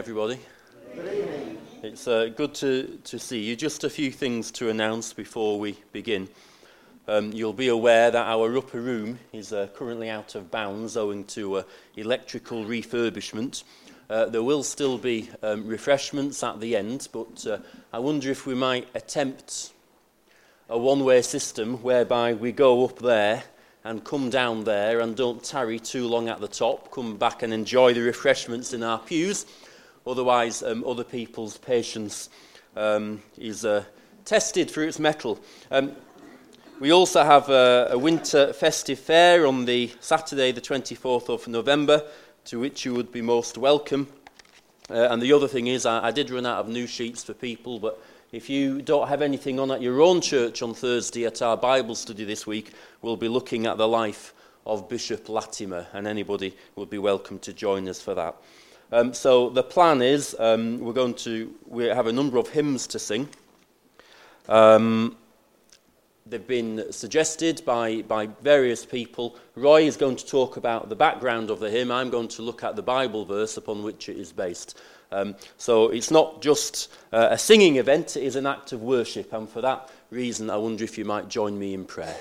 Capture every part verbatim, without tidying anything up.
Everybody. Good evening. It's uh, good to, to see you. Just a few things to announce before we begin. Um, you'll be aware that our upper room is uh, currently out of bounds owing to uh, electrical refurbishment. Uh, there will still be um, refreshments at the end, but uh, I wonder if we might attempt a one-way system whereby we go up there and come down there and don't tarry too long at the top, come back and enjoy the refreshments in our pews. Otherwise, um, other people's patience um, is uh, tested for its mettle. Um, we also have a, a winter festive fair on the Saturday, the twenty-fourth of November, to which you would be most welcome. Uh, and the other thing is, I, I did run out of news sheets for people, but if you don't have anything on at your own church on Thursday at our Bible study this week, we'll be looking at the life of Bishop Latimer, and anybody would be welcome to join us for that. Um, so the plan is um, we're going to we have a number of hymns to sing. Um, they've been suggested by, by various people. Roy is going to talk about the background of the hymn. I'm going to look at the Bible verse upon which it is based. Um, so it's not just uh, a singing event, it is an act of worship, and for that reason I wonder if you might join me in prayer.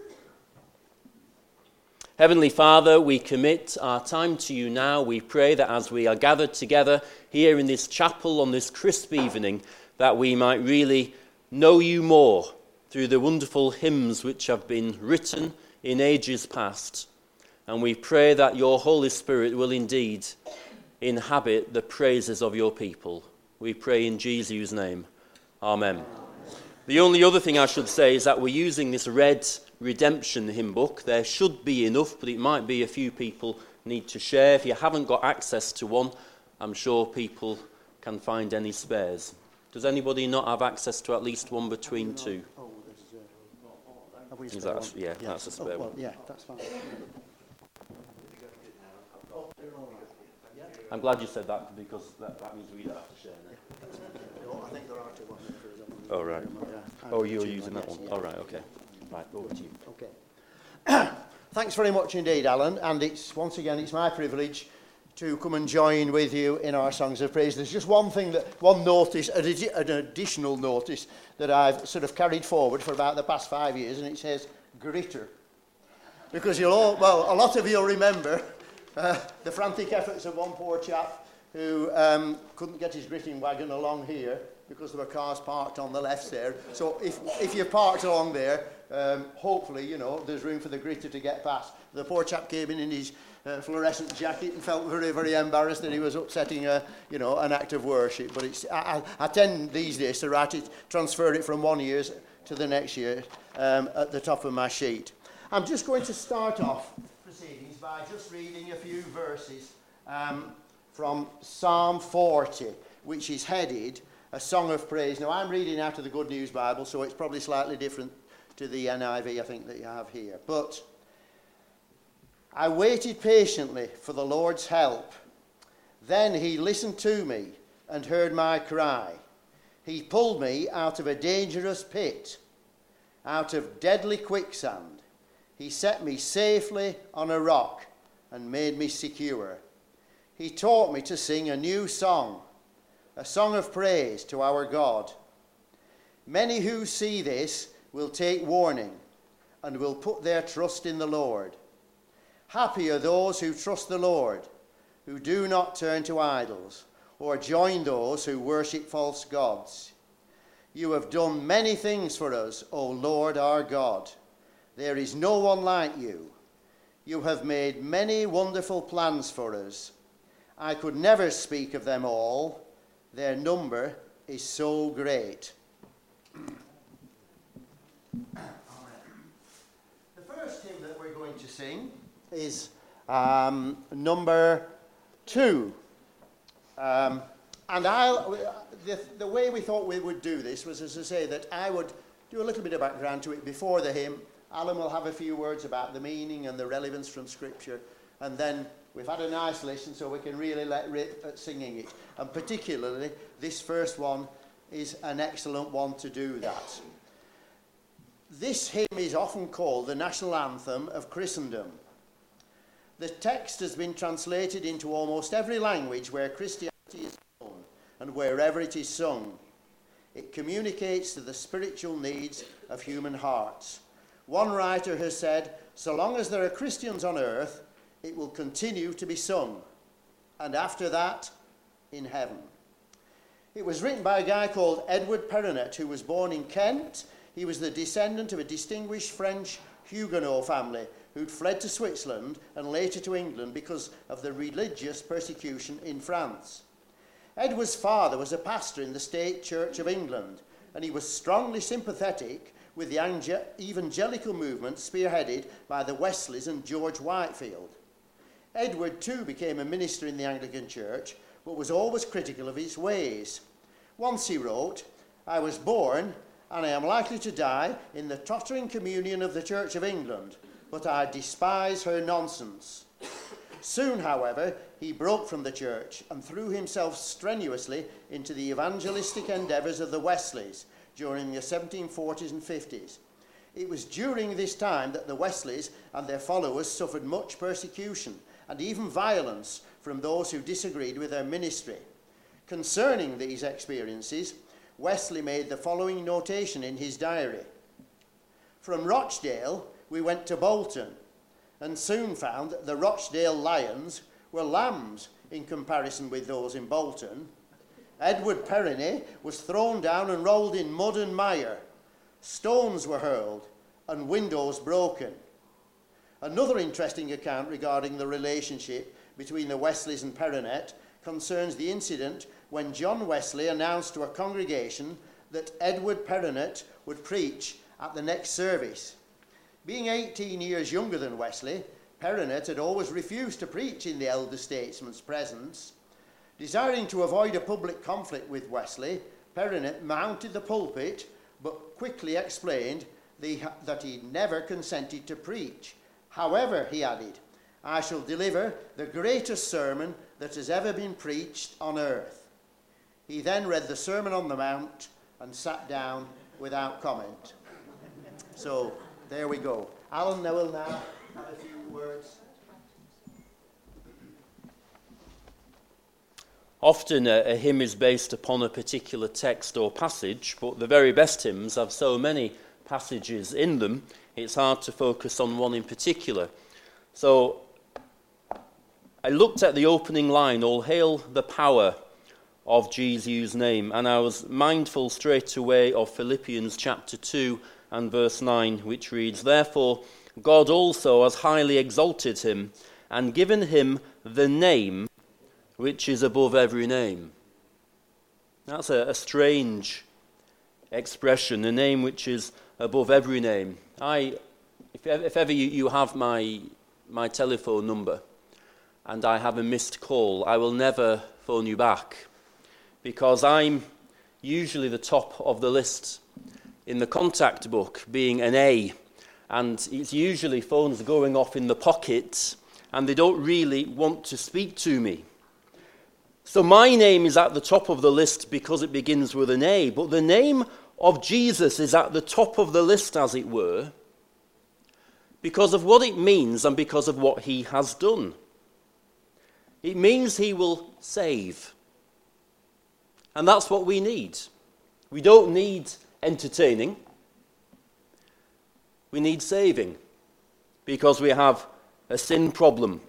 Heavenly Father, we commit our time to you now. We pray that as we are gathered together here in this chapel on this crisp evening, that we might really know you more through the wonderful hymns which have been written in ages past. And we pray that your Holy Spirit will indeed inhabit the praises of your people. We pray in Jesus' name. Amen. The only other thing I should say is that we're using this red redemption hymn book. There should be enough, but it might be a few people need to share. If you haven't got access to one, I'm sure people can find any spares. Does anybody not have access to at least one between two? Oh, there's, uh, Is that a, yeah, yeah, that's a spare oh, well, one. Yeah, that's fine. I'm glad you said that because that, that means we don't have to share now. No, I think there are two on there. Oh, right. Yeah. Oh, you're using that yes, one? yeah. Oh, right, okay. Right, over to you. Okay. Thanks very much indeed, Alan. And it's once again, it's my privilege to come and join with you in our songs of praise. There's just one thing, that one notice, an additional notice that I've sort of carried forward for about the past five years, and it says gritter. Because you'll all, well, a lot of you'll remember uh, the frantic efforts of one poor chap who um, couldn't get his gritting wagon along here because there were cars parked on the left there. So if if you're parked along there, um, hopefully, you know, there's room for the gritter to get past. The poor chap came in in his uh, fluorescent jacket and felt very, very embarrassed that he was upsetting a, you know, an act of worship. But it's I, I tend these days to write it, transfer it from one year to the next year um, at the top of my sheet. I'm just going to start off proceedings by just reading a few verses um, from Psalm forty, which is headed A Song of Praise. Now, I'm reading out of the Good News Bible, so it's probably slightly different to the N I V, I think, that you have here. But I waited patiently for the Lord's help. Then he listened to me and heard my cry. He pulled me out of a dangerous pit, out of deadly quicksand. He set me safely on a rock and made me secure. He taught me to sing a new song, a song of praise to our God. Many who see this will take warning and will put their trust in the Lord. Happy are those who trust the Lord, who do not turn to idols or join those who worship false gods. You have done many things for us, O Lord our God. There is no one like you. You have made many wonderful plans for us. I could never speak of them all. Their number is so great. The first hymn that we're going to sing is um, number two. Um, and I'll, the, the way we thought we would do this was, as I say, that I would do a little bit of background to it before the hymn. Alan will have a few words about the meaning and the relevance from Scripture, and then we've had a nice listen so we can really let rip at singing it. And particularly, this first one is an excellent one to do that. This hymn is often called the national anthem of Christendom. The text has been translated into almost every language where Christianity is and wherever it is sung. It communicates to the spiritual needs of human hearts. One writer has said, so long as there are Christians on earth, it will continue to be sung. And after that, in heaven. It was written by a guy called Edward Perronet, who was born in Kent. He was the descendant of a distinguished French Huguenot family who'd fled to Switzerland and later to England because of the religious persecution in France. Edward's father was a pastor in the State Church of England, and he was strongly sympathetic with the ange- evangelical movement spearheaded by the Wesleys and George Whitefield. Edward too became a minister in the Anglican Church, but was always critical of its ways. Once he wrote, I was born, and I am likely to die, in the tottering communion of the Church of England, but I despise her nonsense. Soon, however, he broke from the church and threw himself strenuously into the evangelistic endeavours of the Wesleys during the seventeen forties and fifties. It was during this time that the Wesleys and their followers suffered much persecution and even violence from those who disagreed with their ministry. Concerning these experiences, Wesley made the following notation in his diary. From Rochdale, we went to Bolton, and soon found that the Rochdale lions were lambs in comparison with those in Bolton. Edward Perrine was thrown down and rolled in mud and mire. Stones were hurled and windows broken. Another interesting account regarding the relationship between the Wesleys and Perronet concerns the incident when John Wesley announced to a congregation that Edward Perronet would preach at the next service. Being eighteen years younger than Wesley, Perronet had always refused to preach in the elder statesman's presence. Desiring to avoid a public conflict with Wesley, Perronet mounted the pulpit, but quickly explained the, that he never consented to preach. However, he added, I shall deliver the greatest sermon that has ever been preached on earth. He then read the Sermon on the Mount and sat down without comment. So, there we go. Alan will now have a few words. Often a, a hymn is based upon a particular text or passage, but the very best hymns have so many passages in them, it's hard to focus on one in particular. So I looked at the opening line, all hail the power of Jesus' name, and I was mindful straight away of Philippians chapter two and verse nine, which reads, Therefore God also has highly exalted him and given him the name which is above every name. That's a, a strange expression, a name which is above every name. I, if, if ever you, you have my my telephone number and I have a missed call, I will never phone you back because I'm usually the top of the list in the contact book, being an A, and it's usually phones going off in the pocket and they don't really want to speak to me. So my name is at the top of the list because it begins with an A, but the name of Jesus is at the top of the list, as it were, because of what it means and because of what he has done. It means he will save. And that's what we need. We don't need entertaining. We need saving because we have a sin problem.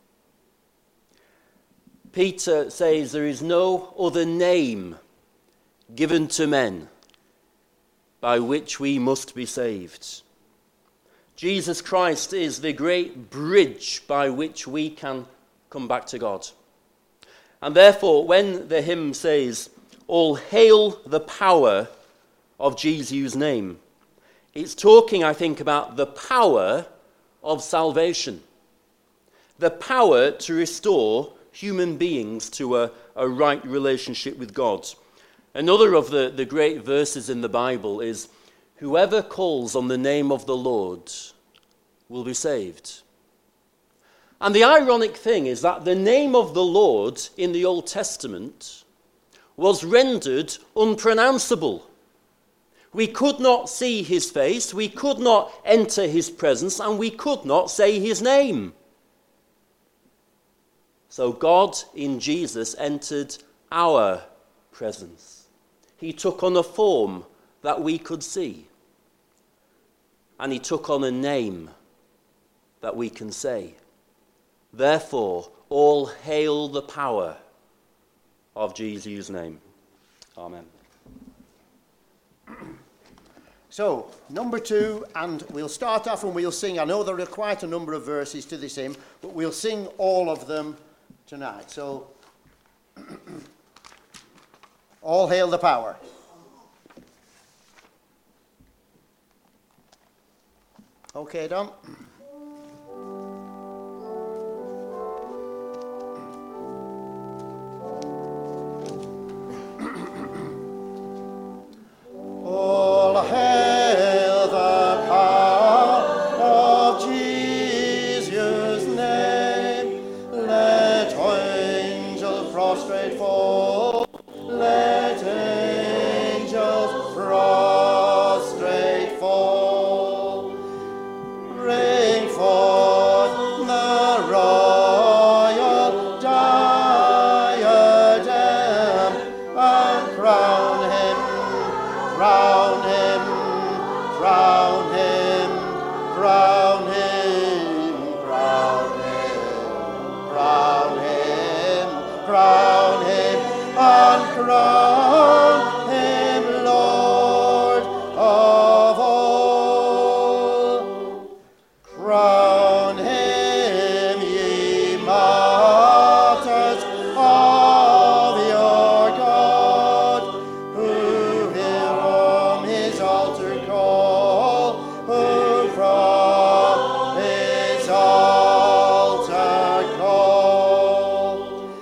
Peter says there is no other name given to men by which we must be saved. Jesus Christ is the great bridge by which we can come back to God. And therefore, when the hymn says, all hail the power of Jesus' name, it's talking, I think, about the power of salvation. The power to restore human beings to a, a right relationship with God. Another of the, the great verses in the Bible is, whoever calls on the name of the Lord will be saved. And the ironic thing is that the name of the Lord in the Old Testament was rendered unpronounceable. We could not see his face, we could not enter his presence, and we could not say his name. So God in Jesus entered our presence. He took on a form that we could see. And he took on a name that we can say. Therefore, all hail the power of Jesus' name. Amen. So, number two, and we'll start off and we'll sing. I know there are quite a number of verses to this hymn, but we'll sing all of them tonight. So, all hail the power. Okay, Don. All hail the power of Jesus' name. Let angels prostrate fall. Let angels prostrate fall. Bring forth the royal diadem and crown him. Crown him, crown him, crown him, crown him, crown him, crown him, and crown him Lord of all. Crown him, ye martyrs of your God, who from his altar call, who from his altar call,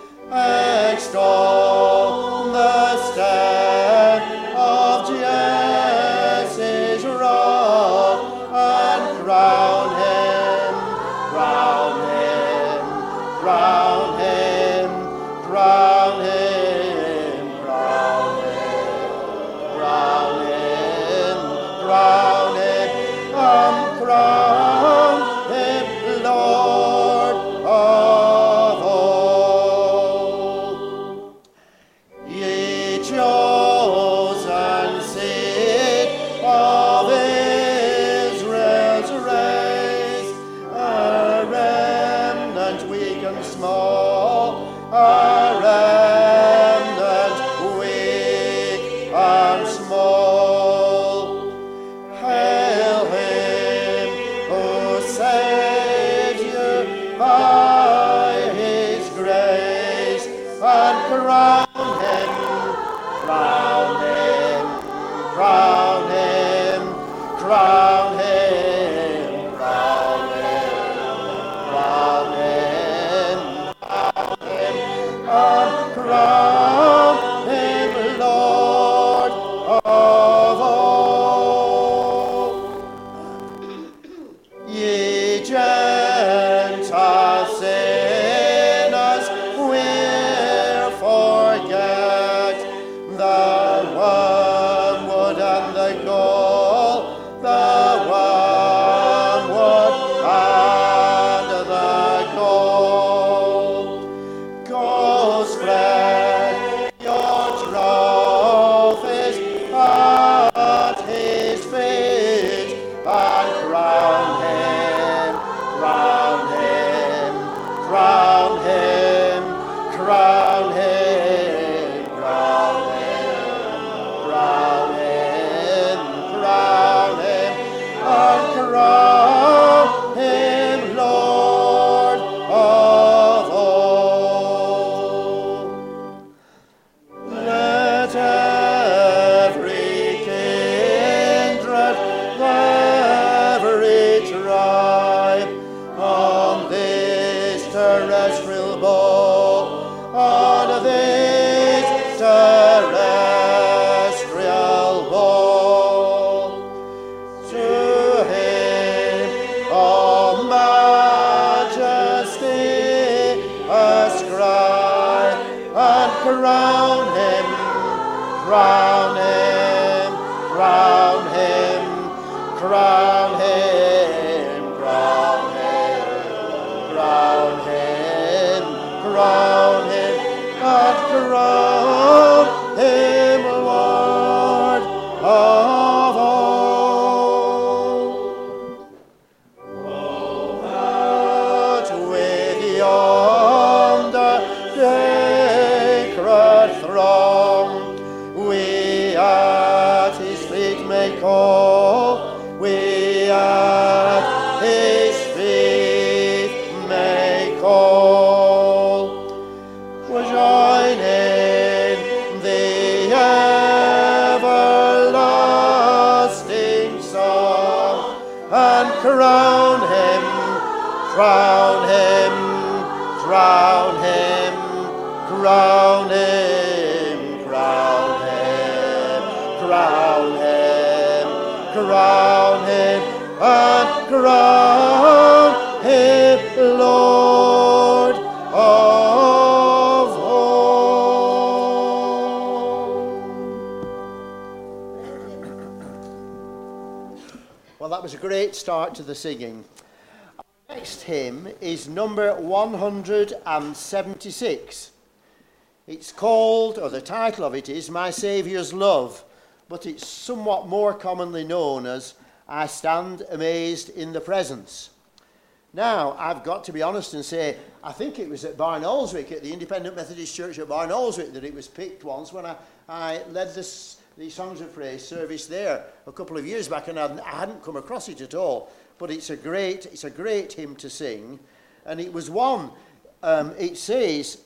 extol the stand of Jesse's rod, and crown him, crown him, crown him, crown him, crown him, crown him, crown him, and crown him Lord of all. Ye chosen seed of Israel's race, a remnant weak and small, a remnant weak and small. Hail him who saves you by his grace, and crown him, crown him, crown him, crown him, crown him, crown him, crown him, and crown him Lord of all. Ye Gentile sinners, will forget the wormwood and the gall, the wormwood and the gall. Go spread your trophies at his feet, and crown him, crown him, crown him, crown him, crown him, crown him, crown him, and crown him Lord of all. Let every kindred, every tribe on this terrestrial ball, on this terrestrial ball, to him, all majesty ascribe, and crown him, crown him, crown him, crown him, crown him, crown him, crown him, and crown him Well, that was a great start to the singing. Our next hymn is number one hundred seventy-six. It's called, or the title of it is, My Saviour's Love, but it's somewhat more commonly known as I Stand Amazed in the Presence. Now, I've got to be honest and say, I think it was at Barnoldswick, at the Independent Methodist Church at Barnoldswick, that it was picked once when I, I led this, the Songs of Praise service there a couple of years back, and I, I hadn't come across it at all. But it's a great, it's a great hymn to sing, and it was one. Um, it says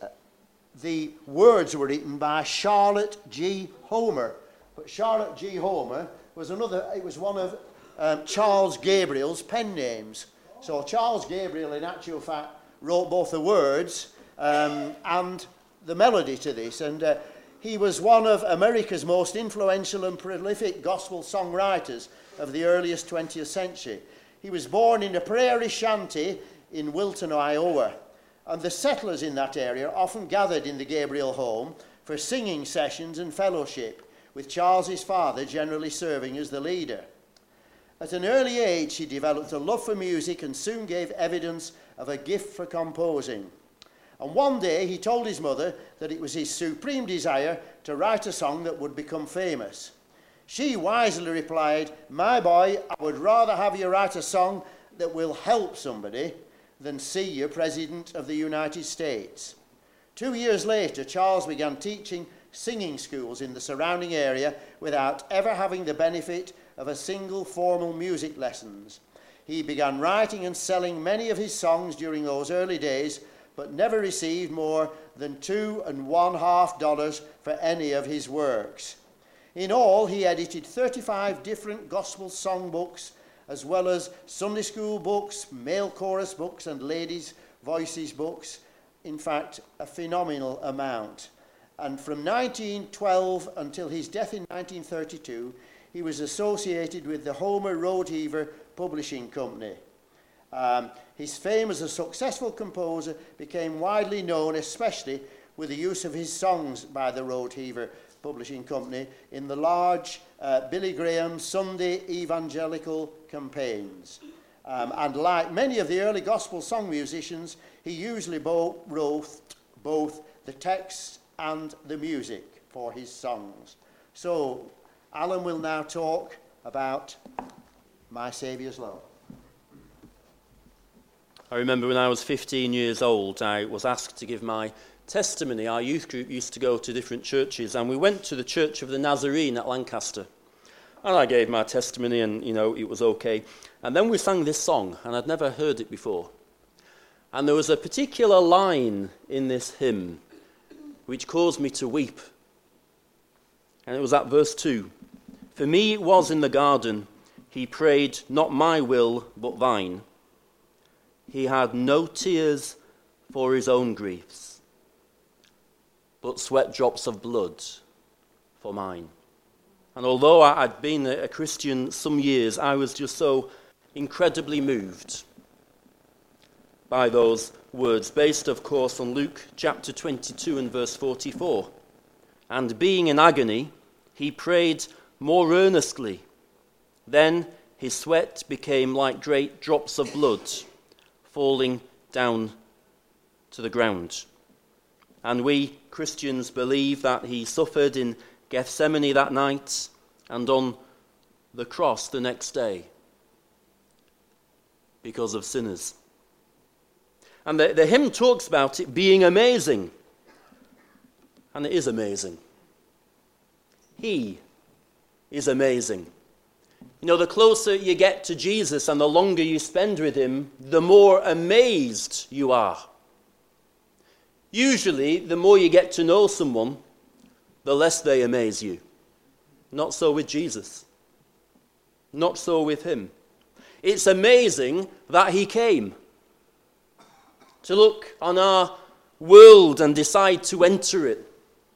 the words were written by Charlotte G. Homer, but Charlotte G. Homer was another. It was one of um, Charles Gabriel's pen names. So Charles Gabriel, in actual fact, wrote both the words um, and the melody to this, and uh, he was one of America's most influential and prolific gospel songwriters of the earliest twentieth century. He was born in a prairie shanty in Wilton, Iowa, and the settlers in that area often gathered in the Gabriel home for singing sessions and fellowship, with Charles's father generally serving as the leader. At an early age, he developed a love for music and soon gave evidence of a gift for composing. And one day he told his mother that it was his supreme desire to write a song that would become famous. She wisely replied, "My boy, I would rather have you write a song that will help somebody than see you President of the United States." Two years later, Charles began teaching singing schools in the surrounding area without ever having the benefit of a single formal music lessons. He began writing and selling many of his songs during those early days, but never received more than two and one half dollars for any of his works. In all, he edited thirty-five different gospel song books, as well as Sunday school books, male chorus books, and ladies' voices books. In fact, a phenomenal amount. And from nineteen twelve until his death in nineteen thirty-two, he was associated with the Homer Roadheaver Publishing Company. Um, his fame as a successful composer became widely known, especially with the use of his songs by the Roadheaver Publishing Company in the large uh, Billy Graham Sunday evangelical campaigns. Um, and like many of the early gospel song musicians, he usually bo- wrote both the text and the music for his songs. So, Alan will now talk about My Saviour's Love. I remember when I was fifteen years old, I was asked to give my testimony. Our youth group used to go to different churches, and we went to the Church of the Nazarene at Lancaster. And I gave my testimony, and, you know, it was okay. And then we sang this song, and I'd never heard it before. And there was a particular line in this hymn which caused me to weep. And it was at verse two. For me it was in the garden, he prayed, not my will, but thine. He had no tears for his own griefs, but sweat drops of blood for mine. And although I'd been a Christian some years, I was just so incredibly moved by those words, based, of course, on Luke chapter twenty-two and verse forty-four. And being in agony, he prayed more earnestly. Then his sweat became like great drops of blood falling down to the ground. And we Christians believe that he suffered in Gethsemane that night and on the cross the next day because of sinners. And the, the hymn talks about it being amazing. And it is amazing. He is amazing. You know, the closer you get to Jesus and the longer you spend with him, the more amazed you are. Usually, the more you get to know someone, the less they amaze you. Not so with Jesus. Not so with him. It's amazing that he came to look on our world and decide to enter it.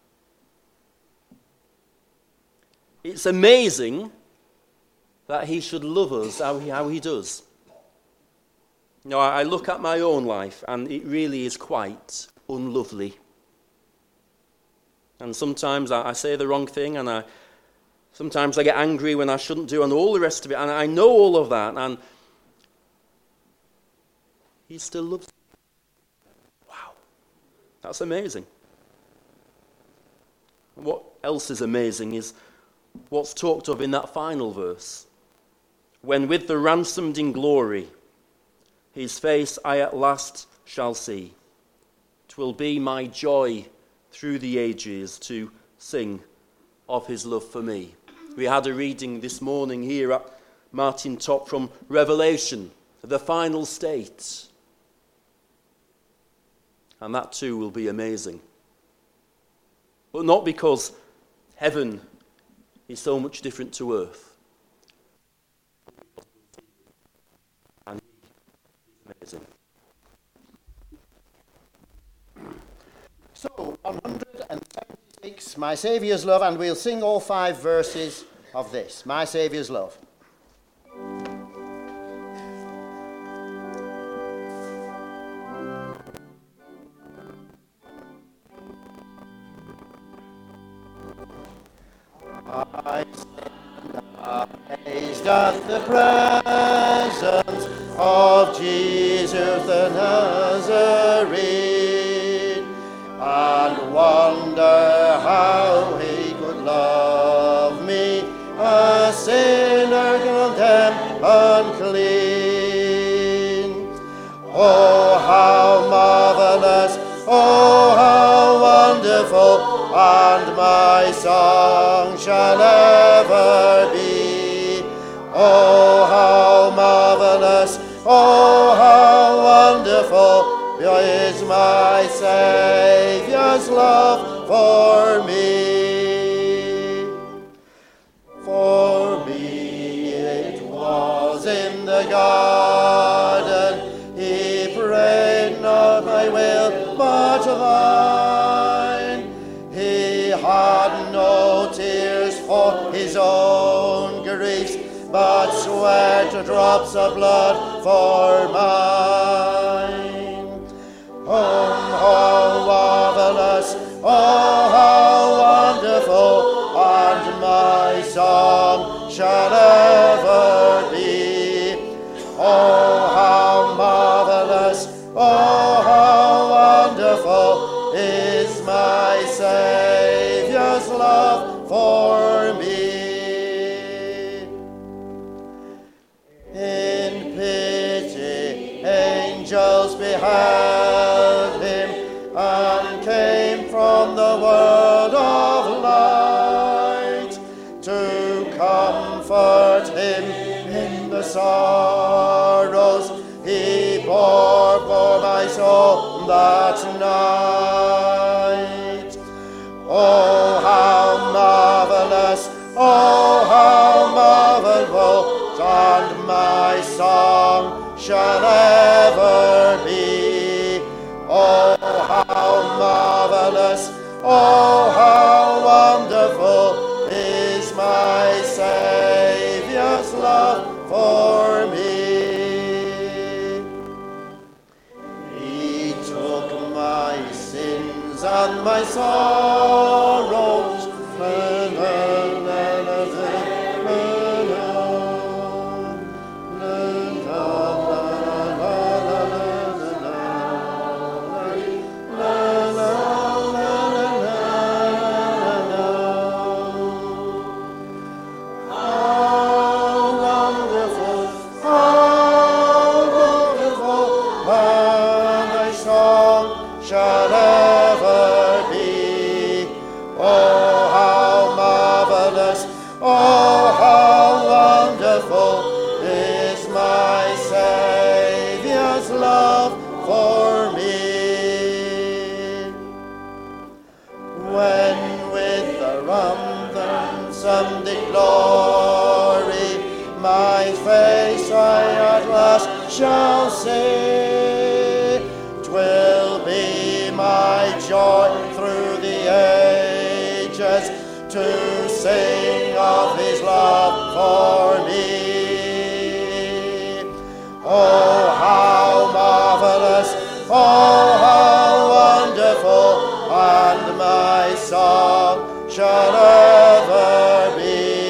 It's amazing that he should love us how he, how he does. You know, I look at my own life and it really is quite unlovely. And sometimes I, I say the wrong thing and I, Sometimes I get angry when I shouldn't do, and all the rest of it, and I know all of that, and he still loves me. Wow, that's amazing. What else is amazing is what's talked of in that final verse. When with the ransomed in glory, his face I at last shall see. 'Twill be my joy through the ages to sing of his love for me. We had a reading this morning here at Martin Top from Revelation, the final state. And that too will be amazing. But not because heaven is so much different to earth. And it's amazing. So, one hundred seventy-six, My Saviour's Love, and we'll sing all five verses of this. My Saviour's Love. I praise doth the presence of Jesus the Nazarene, and wonder how he could love me, a sinner condemned unclean. Oh, how marvelous, oh, how wonderful, and my song shall ever be. Oh, how marvelous, oh, how wonderful is my Saviour's love for me. For me it was in the garden, he prayed not my will but thine. He had no tears for his own griefs, but sweat drops of blood for mine. Oh, how marvelous, oh, how wonderful, and my song shall ever be. Oh, how marvelous, oh, how wonderful is my Saviour's love for me. In pity, angels beheld him, and came from the world of light to comfort him in the sorrows he bore for my soul that night. Oh, how marvelous, oh, how marvelous, and my song shall ever be. Oh, how marvelous, oh, how wonderful is my Saviour's love for me. He took my sins and my sorrows, and shall say, 'twill be my joy through the ages to sing of his love for me. Oh, how marvelous, oh, how wonderful, and my song shall ever be.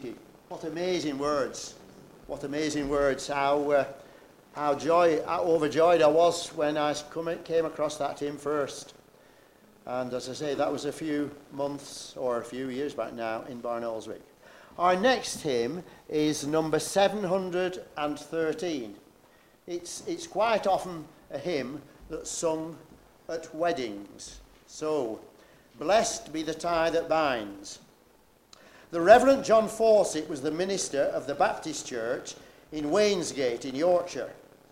Trinity. What amazing words. What amazing words. How, uh, how, joy, how overjoyed I was when I came across that hymn first. And as I say, that was a few months or a few years back now in Barnoldswick. Our next hymn is number seven hundred thirteen. It's, it's quite often a hymn that's sung at weddings. So, blessed be the tie that binds. The Reverend John Fawcett was the minister of the Baptist Church in Wainsgate in Yorkshire.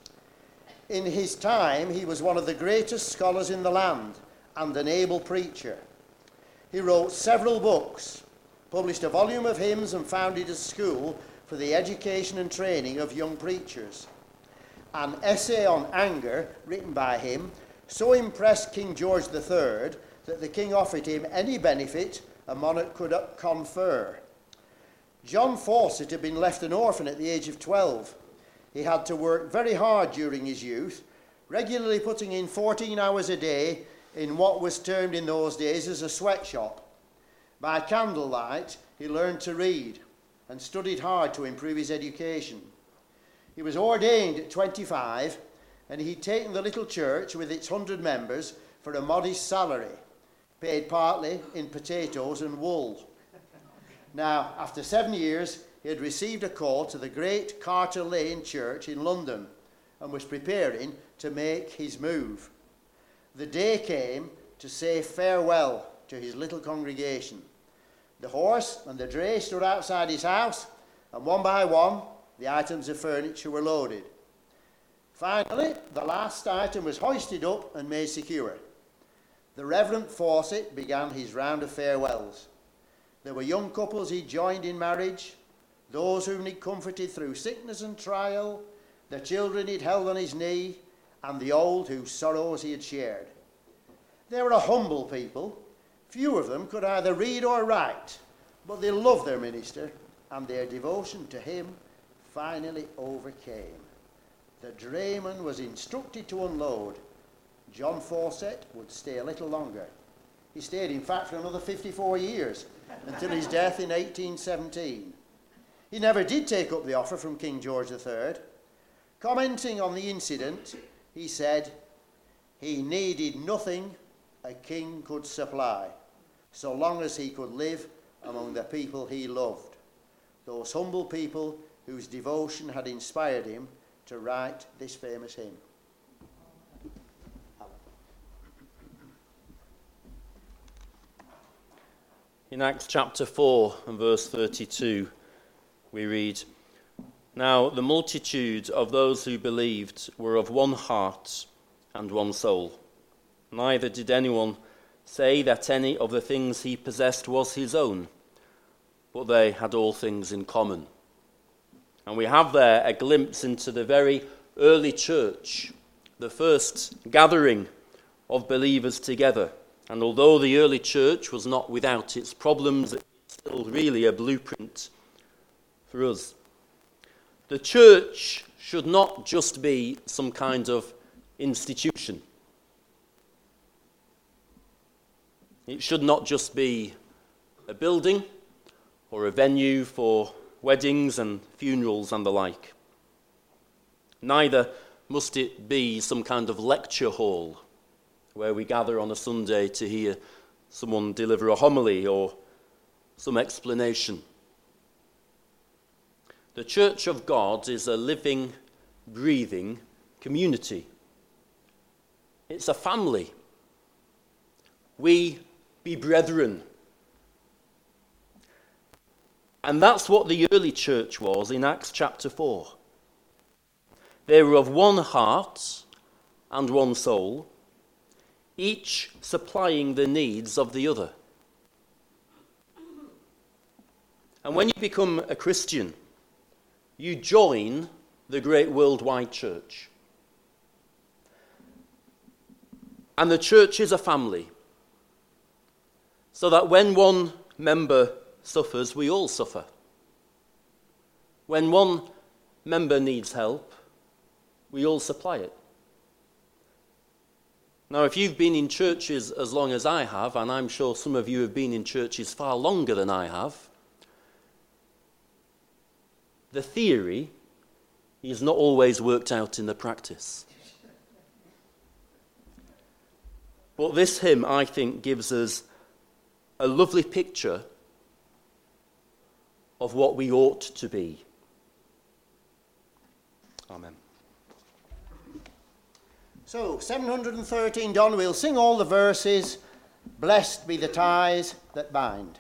In his time, he was one of the greatest scholars in the land and an able preacher. He wrote several books, published a volume of hymns, and founded a school for the education and training of young preachers. An essay on anger, written by him, so impressed King George the Third that the king offered him any benefit a monarch could confer. John Fawcett had been left an orphan at the age of twelve. He had to work very hard during his youth, regularly putting in fourteen hours a day in what was termed in those days as a sweatshop. By candlelight, he learned to read and studied hard to improve his education. He was ordained at twenty-five, and he'd taken the little church with its hundred members for a modest salary, paid partly in potatoes and wool. Now, after seven years, he had received a call to the great Carter Lane Church in London and was preparing to make his move. The day came to say farewell to his little congregation. The horse and the dray stood outside his house, and one by one, the items of furniture were loaded. Finally, the last item was hoisted up and made secure. The Reverend Fawcett began his round of farewells. There were young couples he'd joined in marriage, those whom he'd comforted through sickness and trial, the children he'd held on his knee, and the old whose sorrows he had shared. They were a humble people. Few of them could either read or write, but they loved their minister, and their devotion to him finally overcame. The drayman was instructed to unload. John Fawcett would stay a little longer. He stayed, in fact, for another fifty-four years, until his death in eighteen seventeen. He never did take up the offer from King George the Third. Commenting on the incident, he said, he needed nothing a king could supply, so long as he could live among the people he loved, those humble people whose devotion had inspired him to write this famous hymn. In Acts chapter four and verse thirty-two, we read, "Now the multitude of those who believed were of one heart and one soul. Neither did anyone say that any of the things he possessed was his own, but they had all things in common." And we have there a glimpse into the very early church, the first gathering of believers together. And although the early church was not without its problems, it's still really a blueprint for us. The church should not just be some kind of institution. It should not just be a building or a venue for weddings and funerals and the like. Neither must it be some kind of lecture hall where we gather on a Sunday to hear someone deliver a homily or some explanation. The Church of God is a living, breathing community. It's a family. We be brethren. And that's what the early church was in Acts chapter four. They were of one heart and one soul, each supplying the needs of the other. And when you become a Christian, you join the great worldwide church. And the church is a family, so that when one member suffers, we all suffer. When one member needs help, we all supply it. Now, if you've been in churches as long as I have, and I'm sure some of you have been in churches far longer than I have, the theory is not always worked out in the practice. But this hymn, I think, gives us a lovely picture of what we ought to be. Amen. So, seven hundred thirteen done, we'll sing all the verses. Blessed be the ties that bind.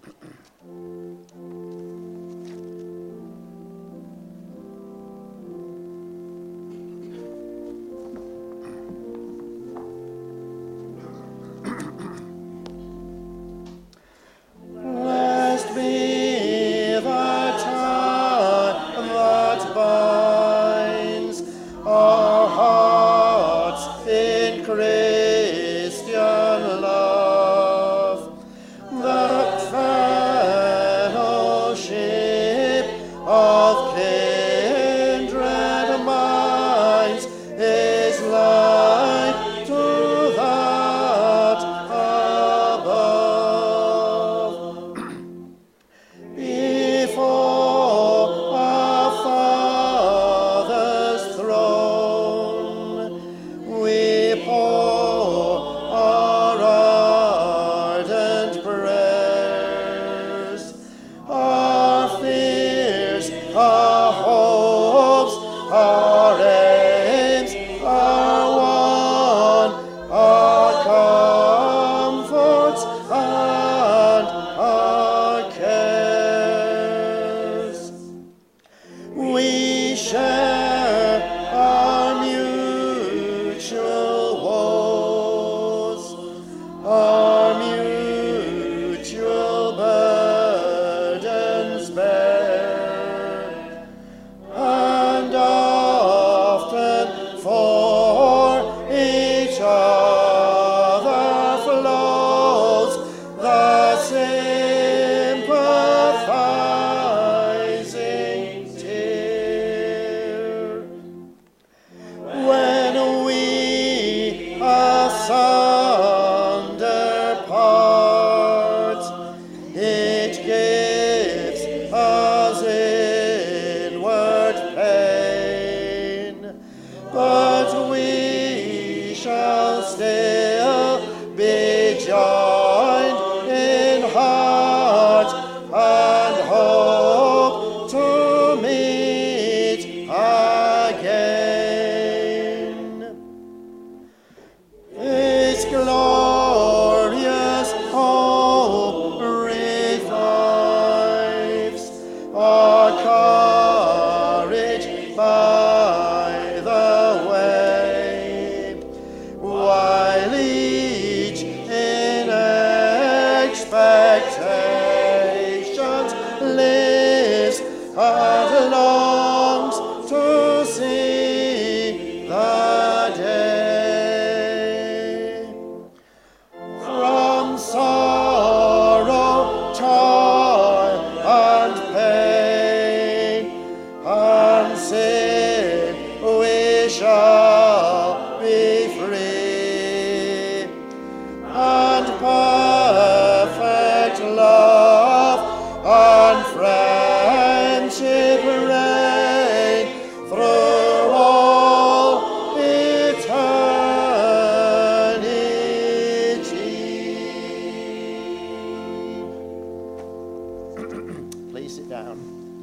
Blessed be the tie that binds our hearts in Christian love, the fellowship of kindred minds is like to that above. Before our Father's throne, we pour our ardent prayers, our fears, our hopes, our aims, our one, our comforts, and our cares. We share our mutual woes, our mutual burdens bear, and often for each other flows the sympathizing tear. When we asunder part, it gives us inward pain, but we shall still be joined in heart and hope to meet again. Its glorious hope revives our courage by the way, while each in expectations lives and longs to see the day. From sorrow, toil, and pain, and sin we shall be free, and perfect love and friendship reign through all eternity. Please sit down.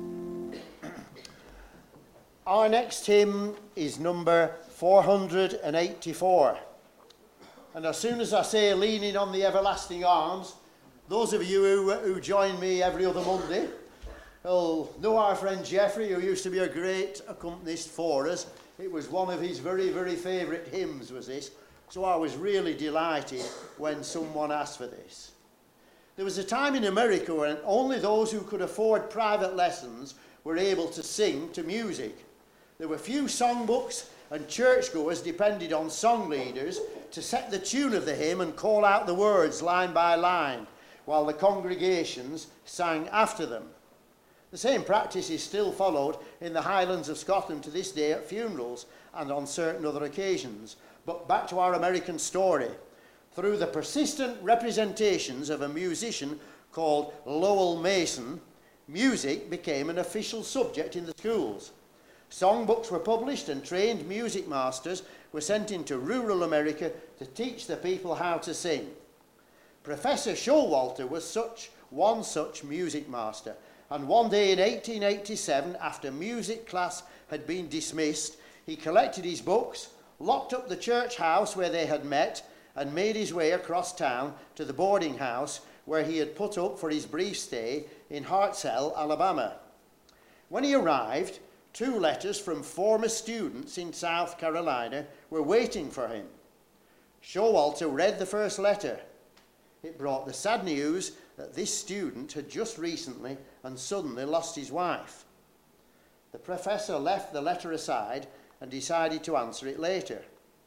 Our next hymn is number four hundred eighty-four. And as soon as I say leaning on the everlasting arms, those of you who, who join me every other Monday will know our friend Geoffrey, who used to be a great accompanist for us. It was one of his very, very favourite hymns, was this. So I was really delighted when someone asked for this. There was a time in America when only those who could afford private lessons were able to sing to music. There were few songbooks, and churchgoers depended on song leaders to set the tune of the hymn and call out the words line by line, while the congregations sang after them. The same practice is still followed in the Highlands of Scotland to this day at funerals and on certain other occasions. But back to our American story. Through the persistent representations of a musician called Lowell Mason, Music became an official subject in the schools. Songbooks were published and trained music masters were sent into rural America to teach the people how to sing. Professor Showalter was such one such music master, and one day in eighteen eighty-seven, after music class had been dismissed, he collected his books, locked up the church house where they had met, and made his way across town to the boarding house where he had put up for his brief stay in Hartselle, Alabama. When he arrived, two letters from former students in South Carolina were waiting for him. Showalter read the first letter. It brought the sad news that this student had just recently and suddenly lost his wife. The professor left the letter aside and decided to answer it later.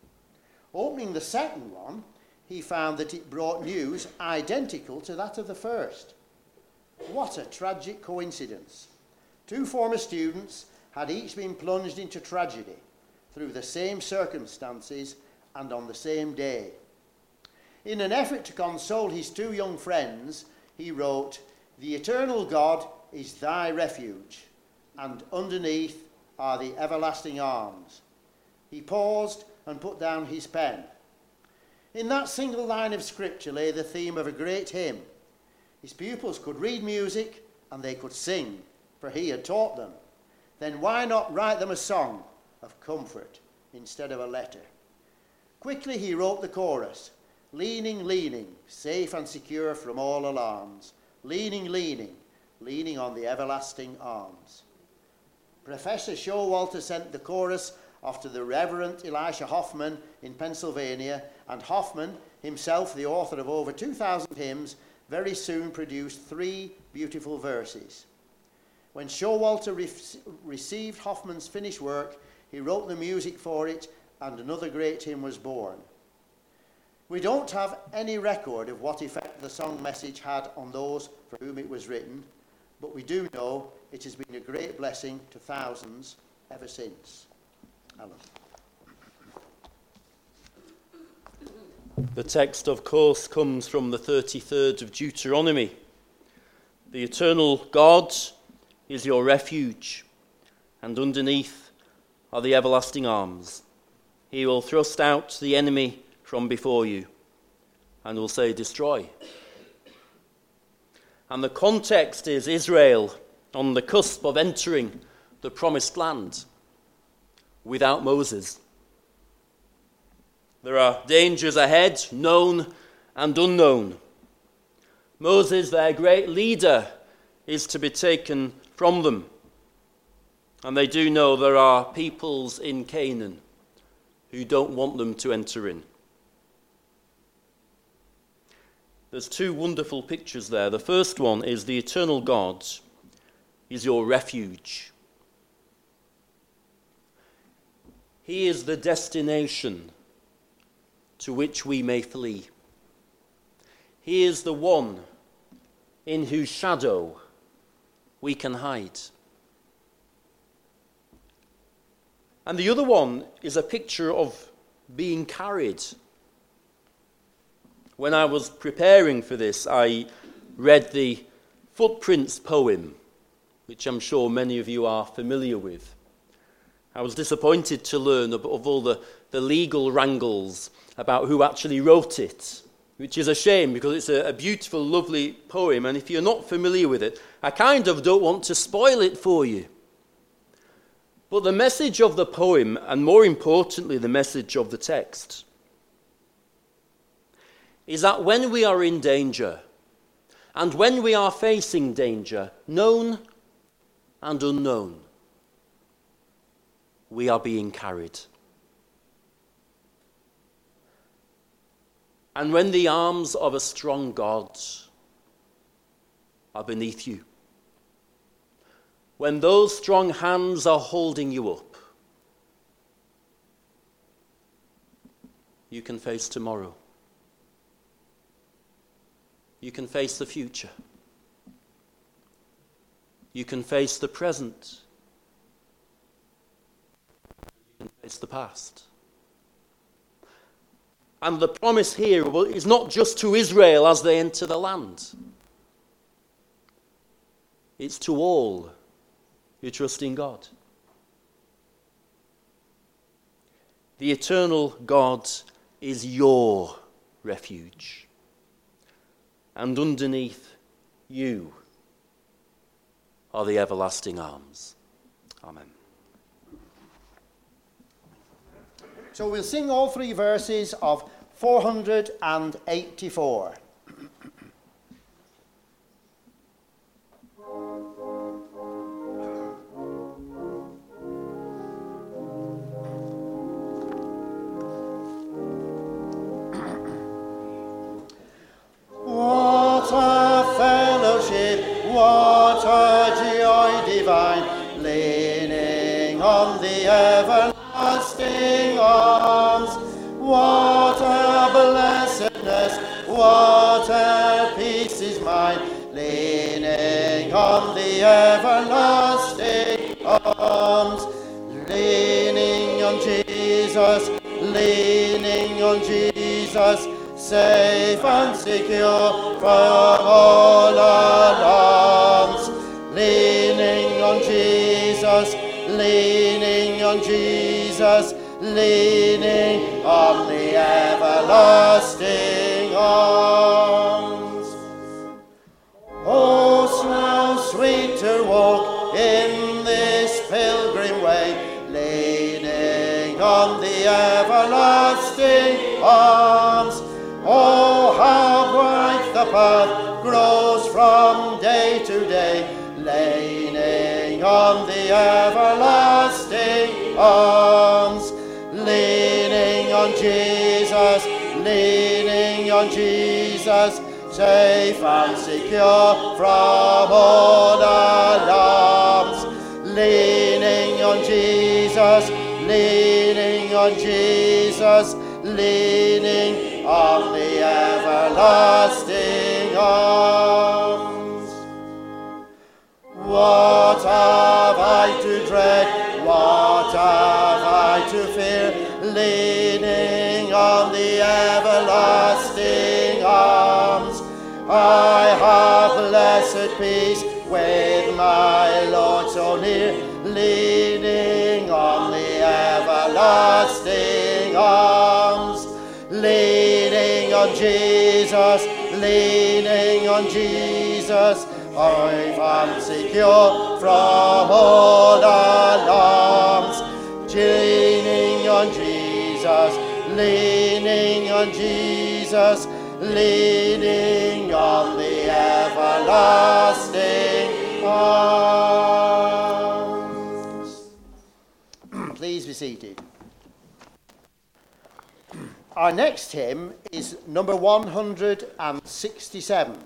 Opening the second one, he found that it brought news identical to that of the first. What a tragic coincidence. Two former students had each been plunged into tragedy through the same circumstances and on the same day. In an effort to console his two young friends, he wrote, "The eternal God is thy refuge, and underneath are the everlasting arms." He paused and put down his pen. In that single line of scripture lay the theme of a great hymn. His pupils could read music and they could sing, for he had taught them. Then why not write them a song of comfort instead of a letter? Quickly he wrote the chorus, "Leaning, leaning, safe and secure from all alarms. Leaning, leaning, leaning on the everlasting arms." Professor Showalter sent the chorus off to the Reverend Elisha Hoffman in Pennsylvania, and Hoffman, himself the author of over two thousand hymns, very soon produced three beautiful verses. When Showalter re- received Hoffman's finished work, he wrote the music for it, and another great hymn was born. We don't have any record of what effect the song message had on those for whom it was written, but we do know it has been a great blessing to thousands ever since. Alan. The text, of course, comes from the thirty-third of Deuteronomy. The eternal God is your refuge, and underneath are the everlasting arms. He will thrust out the enemy from before you, and will say, "Destroy." And the context is Israel on the cusp of entering the promised land without Moses. There are dangers ahead, known and unknown. Moses, their great leader, is to be taken from them. And they do know there are peoples in Canaan who don't want them to enter in. There's two wonderful pictures there. The first one is the eternal God is your refuge. He is the destination to which we may flee. He is the one in whose shadow we can hide. And the other one is a picture of being carried. When I was preparing for this, I read the Footprints poem, which I'm sure many of you are familiar with. I was disappointed to learn of, of all the, the legal wrangles about who actually wrote it, which is a shame because it's a, a beautiful, lovely poem, and if you're not familiar with it, I kind of don't want to spoil it for you. But the message of the poem, and more importantly, the message of the text, is that when we are in danger, and when we are facing danger, known and unknown, we are being carried. And when the arms of a strong God are beneath you, when those strong hands are holding you up, you can face tomorrow. You can face the future. You can face the present. You can face the past. And the promise here is not just to Israel as they enter the land. It's to all who trust in God. The eternal God is your refuge. And underneath you are the everlasting arms. Amen. So we'll sing all three verses of four hundred eighty-four. What a fellowship, what a joy divine, leaning on the everlasting arms. What a blessedness, what a peace is mine, leaning on the everlasting arms. Leaning on Jesus, leaning on Jesus, safe and secure from all alarms. Leaning on Jesus, leaning on Jesus, leaning on the everlasting arms. Oh, how sweet to walk in this pilgrim way, leaning on the everlasting arms. Oh, how bright the path grows from day to day, leaning on the everlasting arms. Leaning on Jesus, leaning on Jesus, safe and secure from all alarms. Leaning on Jesus, leaning on Jesus, leaning on the everlasting arms. What have I to dread? What have I to fear? Leaning on the everlasting arms. I have blessed peace with my Lord so near, leaning on the everlasting arms. Leaning on Jesus, leaning on Jesus, I'm secure from all alarms. Leaning on Jesus, leaning on Jesus, leaning on the everlasting arms. Please be seated. Our next hymn is number one hundred sixty-seven.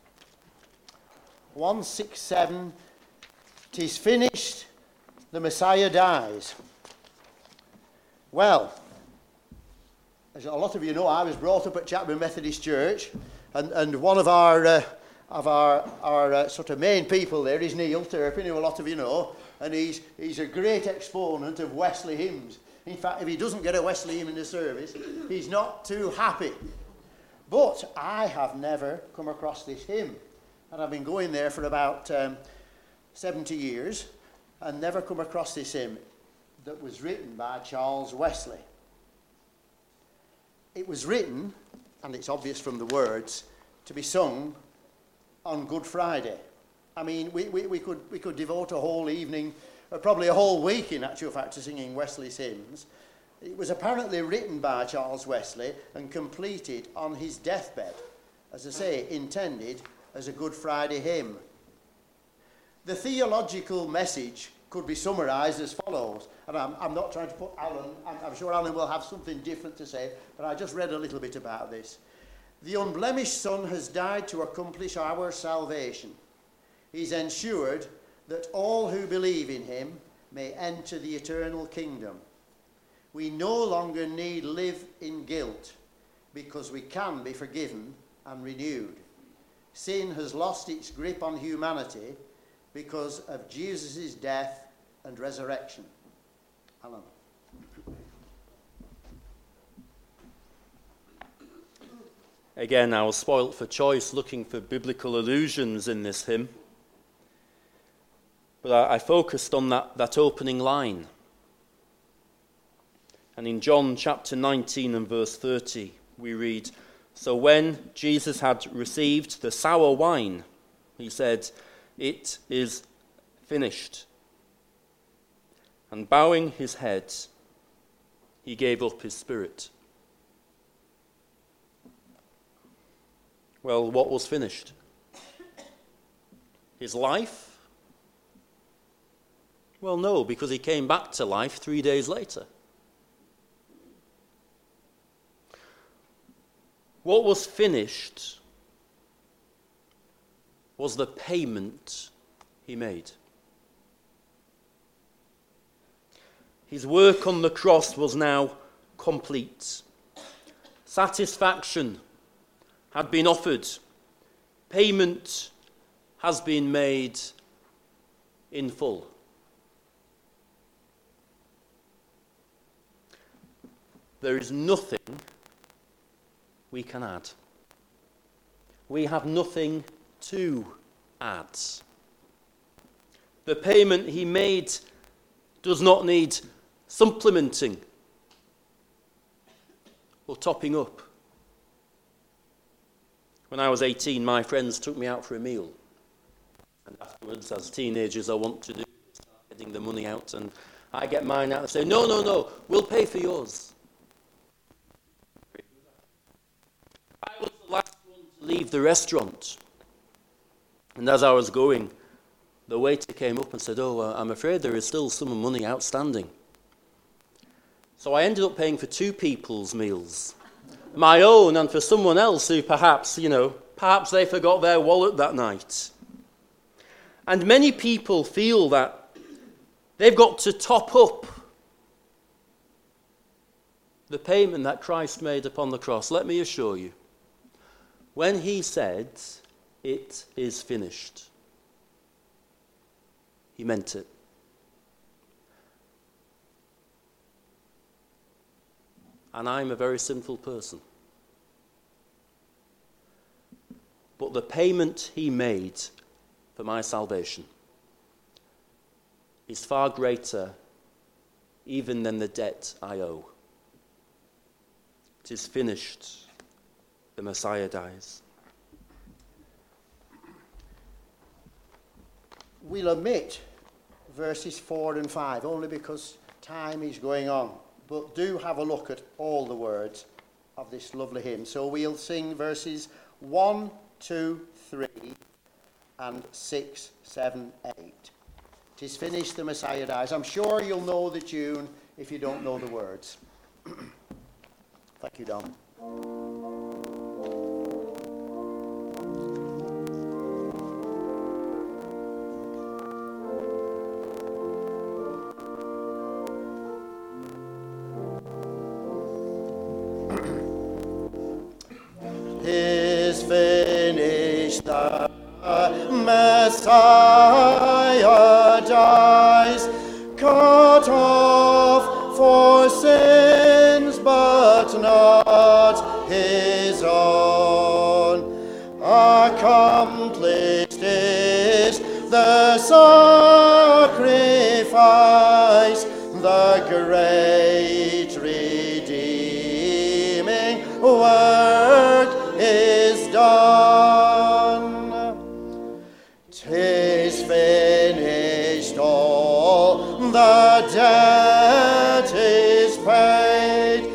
one sixty-seven, "'Tis finished, the Messiah dies." Well, as a lot of you know, I was brought up at Chapman Methodist Church, and, and one of our uh, of our, our uh, sort of main people there is Neil Turpin, who a lot of you know, and he's, he's a great exponent of Wesley hymns. In fact, if he doesn't get a Wesley hymn in the service, he's not too happy. But I have never come across this hymn. And I've been going there for about um, seventy years and never come across this hymn that was written by Charles Wesley. It was written, and it's obvious from the words, to be sung on Good Friday. I mean, we, we, we, could, we could devote a whole evening, or probably a whole week in actual fact, to singing Wesley's hymns. It was apparently written by Charles Wesley and completed on his deathbed. As I say, intended as a Good Friday hymn. The theological message could be summarised as follows, and I'm, I'm not trying to put Alan, I'm, I'm sure Alan will have something different to say, but I just read a little bit about this. The unblemished Son has died to accomplish our salvation. He's ensured that all who believe in him may enter the eternal kingdom. We no longer need live in guilt because we can be forgiven and renewed. Sin has lost its grip on humanity because of Jesus' death and resurrection. Alan. Again, I was spoilt for choice looking for biblical allusions in this hymn. But I, I focused on that, that opening line. And in John chapter nineteen and verse thirty, we read, "So when Jesus had received the sour wine, he said, 'It is finished.' And bowing his head, he gave up his spirit." Well, what was finished? His life? Well, no, because he came back to life three days later. What was finished was the payment he made. His work on the cross was now complete. Satisfaction had been offered. Payment has been made in full. There is nothing we can add. We have nothing to add. The payment he made does not need supplementing or topping up. When I was eighteen, my friends took me out for a meal. And afterwards, as teenagers, I want to do, start getting the money out, and I get mine out and say, no, no, no, we'll pay for yours. I was the last one to leave the restaurant. And as I was going, the waiter came up and said, oh, uh, I'm afraid there is still some money outstanding. So I ended up paying for two people's meals. My own and for someone else who perhaps, you know, perhaps they forgot their wallet that night. And many people feel that they've got to top up the payment that Christ made upon the cross. Let me assure you, when he said, it is finished, he meant it. And I'm a very sinful person. But the payment he made for my salvation is far greater even than the debt I owe. It is finished. The Messiah dies. We'll omit verses four and five only because time is going on. But do have a look at all the words of this lovely hymn. So we'll sing verses one, two, three, and six, seven, eight. It is finished, the Messiah dies. I'm sure you'll know the tune if you don't know the words. Thank you, Don. Is finished, the Messiah dies, cut off for sins, but not his own. Accomplished is the sacrifice, the great redeeming work is done. 'Tis finished, all the debt is paid,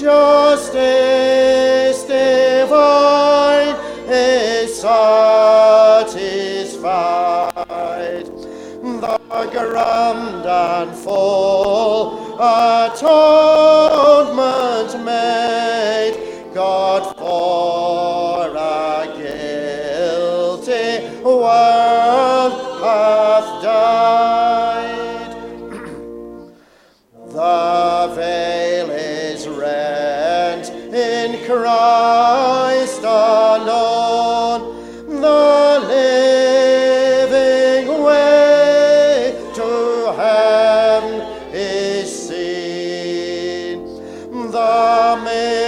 justice divine is satisfied, the grand and full atonement made, God for a guilty world hath died. The veil is rent in Christ alone, the living way to heaven is seen, the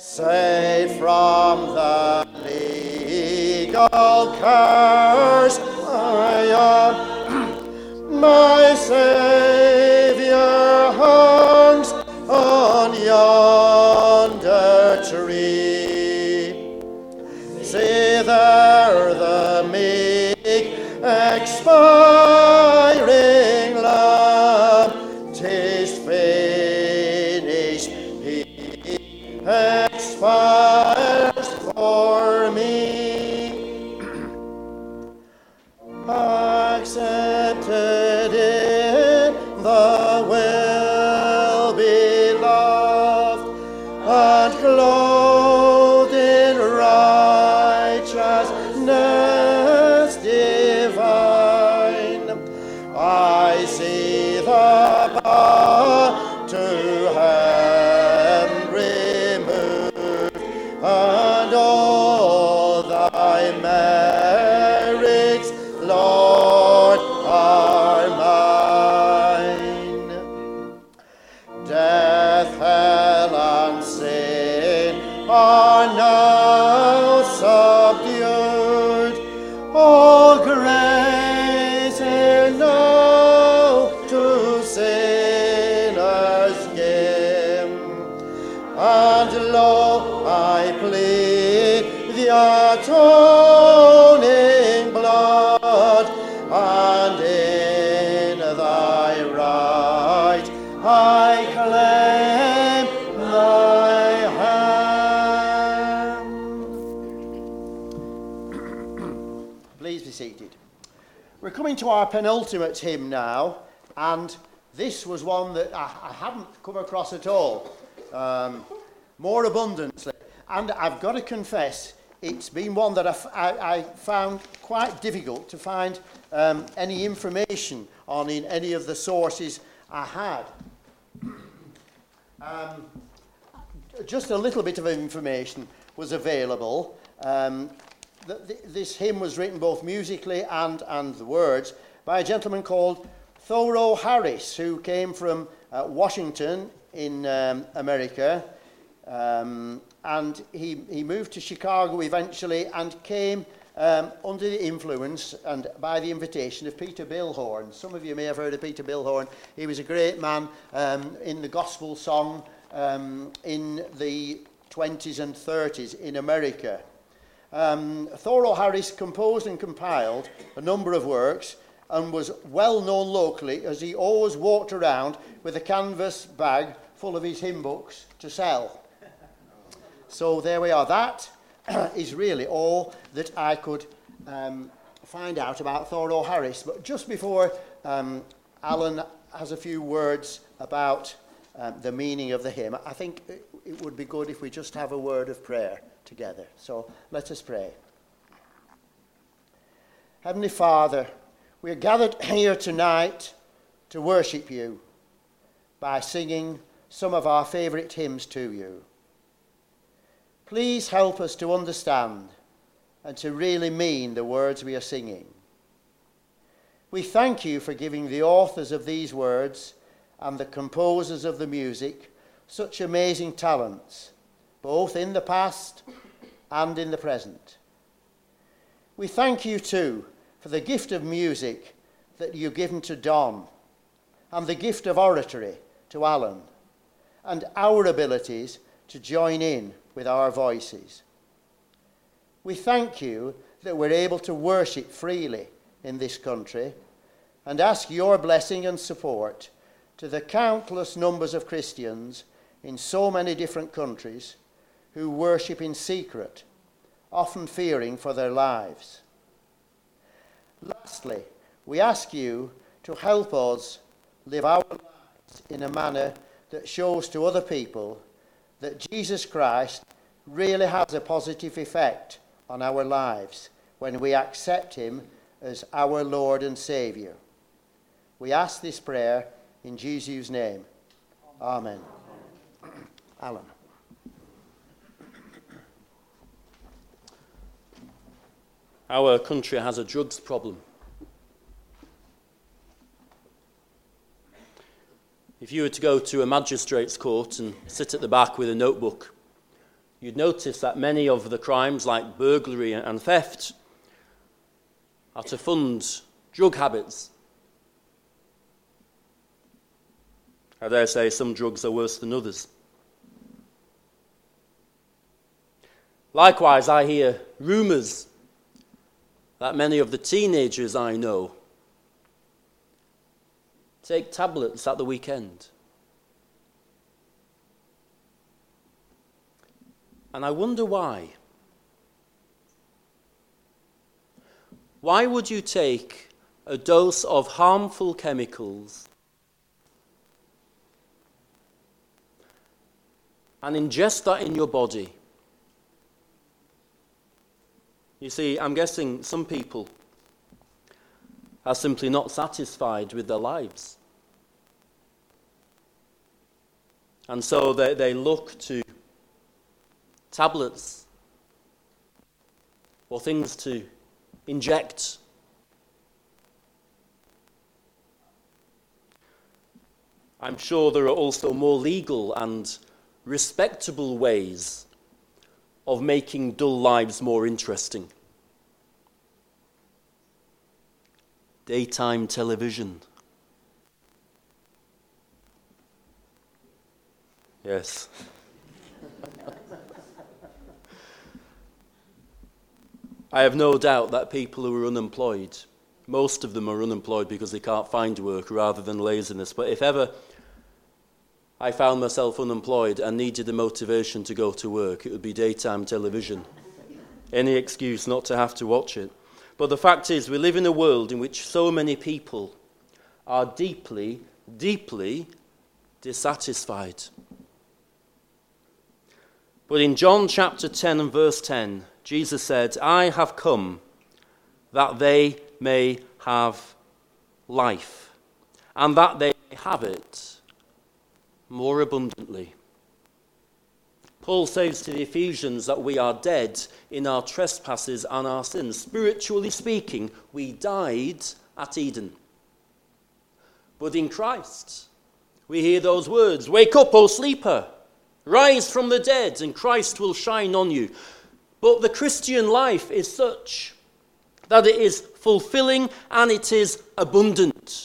Saved from the legal curse, I am my Saviour hangs on yonder tree. See there the meek expiring Lamb, 'tis finished, he expires for me. Accepted in the will beloved and clothed in righteousness divine. I see the bar to heaven removed, and all thy merits, Lord, are mine. Death, hell, and sin are now subdued. All grace enough to sinners give. And lo, I plead the atoning blood, and in thy right I claim thy hand. Please be seated. We're coming to our penultimate hymn now, and this was one that I, I hadn't come across at all, um, more abundantly. And I've got to confess, it's been one that I, f- I, I found quite difficult to find um, any information on in any of the sources I had. Um, just a little bit of information was available. Um, th- th- this hymn was written both musically and, and the words by a gentleman called Thoreau Harris, who came from uh, Washington in um, America. Um, and he, he moved to Chicago eventually and came um, under the influence and by the invitation of Peter Bilhorn. Some of you may have heard of Peter Bilhorn. He was a great man um, in the gospel song um, in the twenties and thirties in America. Um, Thoreau Harris composed and compiled a number of works and was well known locally as he always walked around with a canvas bag full of his hymn books to sell. So there we are. That is really all that I could um, find out about Thoreau Harris. But just before um, Alan has a few words about um, the meaning of the hymn, I think it would be good if we just have a word of prayer together. So let us pray. Heavenly Father, we are gathered here tonight to worship you by singing some of our favourite hymns to you. Please help us to understand and to really mean the words we are singing. We thank you for giving the authors of these words and the composers of the music such amazing talents, both in the past and in the present. We thank you too for the gift of music that you've given to Don, and the gift of oratory to Alan, and our abilities to join in with our voices. We thank you that we're able to worship freely in this country, and ask your blessing and support to the countless numbers of Christians in so many different countries who worship in secret, often fearing for their lives. Lastly, we ask you to help us live our lives in a manner that shows to other people that Jesus Christ really has a positive effect on our lives when we accept him as our Lord and Saviour. We ask this prayer in Jesus' name. Amen. Alan. Our country has a drugs problem. If you were to go to a magistrate's court and sit at the back with a notebook, you'd notice that many of the crimes, like burglary and theft, are to fund drug habits. I dare say some drugs are worse than others. Likewise, I hear rumours that many of the teenagers I know take tablets at the weekend. And I wonder why. Why would you take a dose of harmful chemicals and ingest that in your body? You see, I'm guessing some people are simply not satisfied with their lives. And so they, they look to tablets or things to inject. I'm sure there are also more legal and respectable ways of making dull lives more interesting. Daytime television. Yes. I have no doubt that people who are unemployed, most of them are unemployed because they can't find work rather than laziness. But if ever I found myself unemployed and needed the motivation to go to work, it would be daytime television. Any excuse not to have to watch it. But the fact is, we live in a world in which so many people are deeply, deeply dissatisfied. But in John chapter ten and verse ten, Jesus said, I have come that they may have life, and that they may have it more abundantly. Paul says to the Ephesians that we are dead in our trespasses and our sins. Spiritually speaking, we died at Eden. But in Christ, we hear those words, wake up, O sleeper, rise from the dead, and Christ will shine on you. But the Christian life is such that it is fulfilling and it is abundant.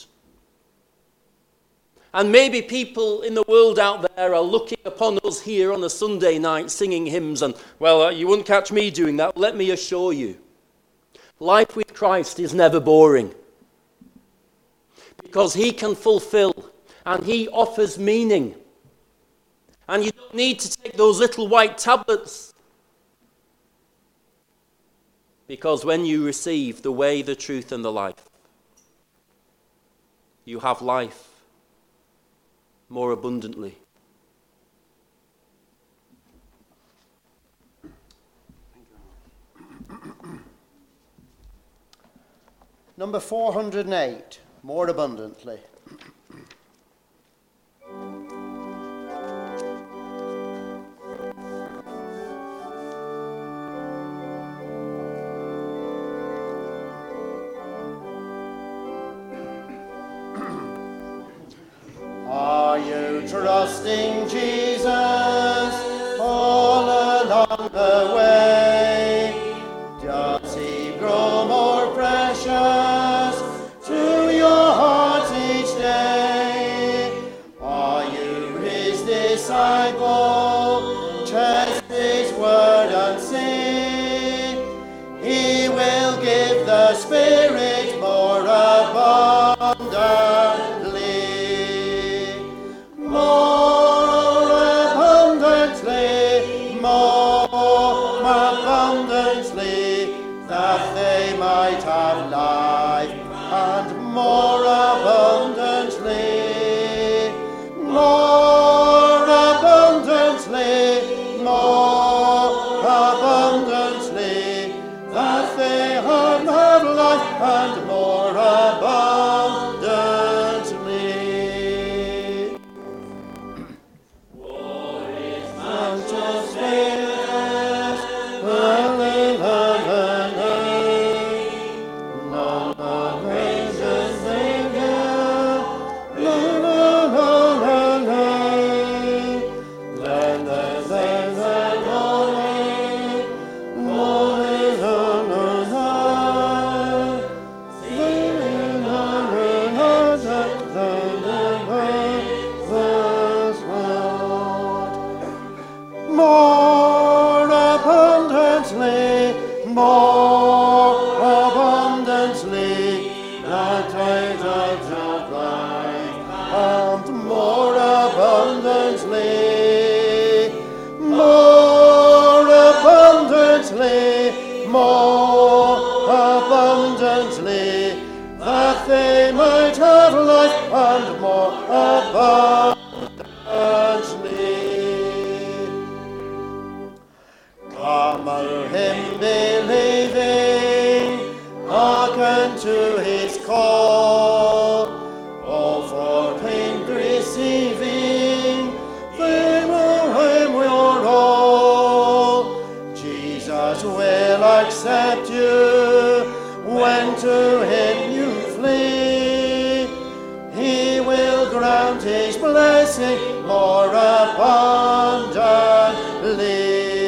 And maybe people in the world out there are looking upon us here on a Sunday night singing hymns and, well, uh, you wouldn't catch me doing that. Let me assure you, life with Christ is never boring. Because he can fulfill and he offers meaning. And you don't need to take those little white tablets. Because when you receive the way, the truth, and the life, you have life more abundantly. Number four hundred eight, more abundantly. Are you trusting Jesus all along the way? Does he grow more precious to your heart each day? Are you his disciple? Trust his word and see. He will give the Spirit more abundantly. More abundantly, more abundantly, that they might have life, and more abundantly, more abundantly, more abundantly, that they have life, and more abundantly. La la la la la la la abundantly, more abundantly, the tide of life, and more abundantly, more abundantly, more abundantly, that they might have life and more abundantly. Come on him believing, hearken to his call, all for him receiving, fame of him your all. Jesus will accept you when to him you flee. He will grant his blessing more abundantly.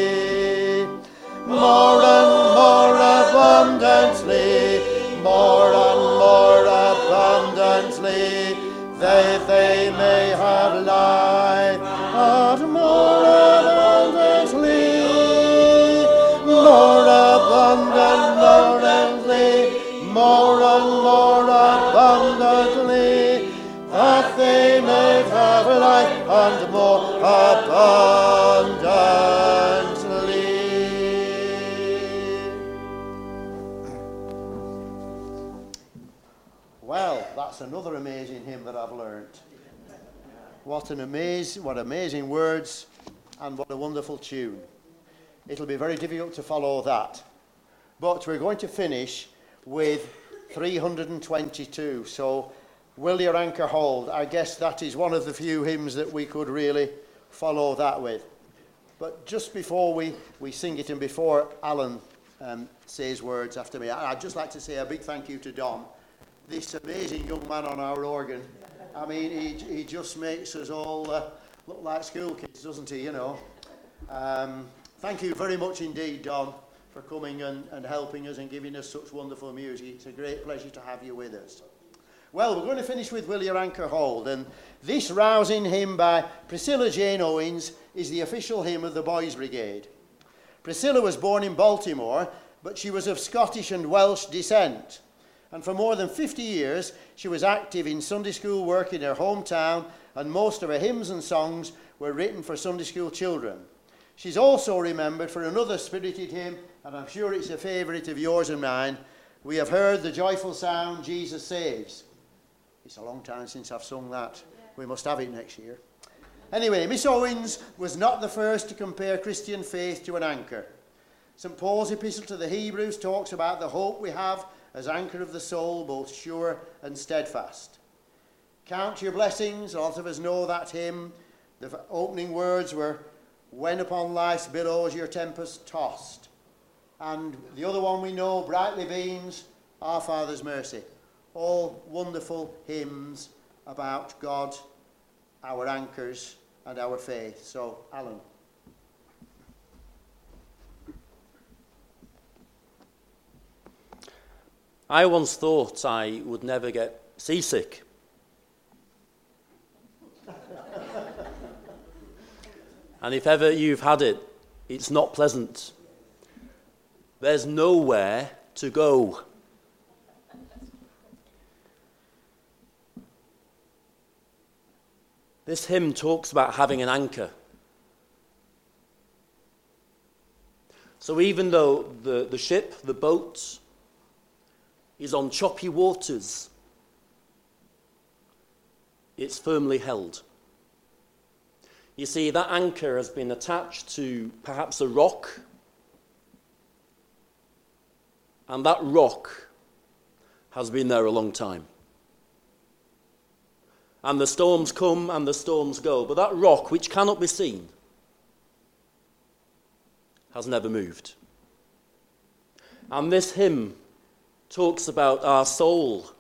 More and more abundantly, more and more abundantly, that they may have life, and more abundantly, more abundant, more abundantly, more and more abundantly, that they may have life and more abundantly. Well, that's another amazing hymn that I've learnt. What an amazing, what amazing words, and what a wonderful tune. It'll be very difficult to follow that. But we're going to finish with three hundred twenty-two. So, will your anchor hold? I guess that is one of the few hymns that we could really follow that with. But just before we, we sing it, and before Alan um, says words after me, I'd just like to say a big thank you to Don, this amazing young man on our organ. I mean, he, he just makes us all uh, look like school kids, doesn't he, you know? Um, thank you very much indeed, Don, for coming and, and helping us and giving us such wonderful music. It's a great pleasure to have you with us. Well, we're going to finish with Will Your Anchor Hold, and this rousing hymn by Priscilla Jane Owens is the official hymn of the Boys Brigade. Priscilla was born in Baltimore, but she was of Scottish and Welsh descent. And for more than fifty years, she was active in Sunday school work in her hometown, and most of her hymns and songs were written for Sunday school children. She's also remembered for another spirited hymn, and I'm sure it's a favourite of yours and mine. We have heard the joyful sound, Jesus saves. It's a long time since I've sung that. We must have it next year. Anyway, Miss Owens was not the first to compare Christian faith to an anchor. Saint Paul's epistle to the Hebrews talks about the hope we have as anchor of the soul, both sure and steadfast. Count your blessings. A lot of us know that hymn. The opening words were, when upon life's billows your tempest tossed. And the other one we know, brightly beams, our Father's mercy. All wonderful hymns about God, our anchors, and our faith. So, Alan. I once thought I would never get seasick. And if ever you've had it, it's not pleasant. There's nowhere to go. This hymn talks about having an anchor. So even though the, the ship, the boat, is on choppy waters, it's firmly held. You see, that anchor has been attached to perhaps a rock, and that rock has been there a long time. And the storms come and the storms go, but that rock, which cannot be seen, has never moved. And this hymn talks about our soul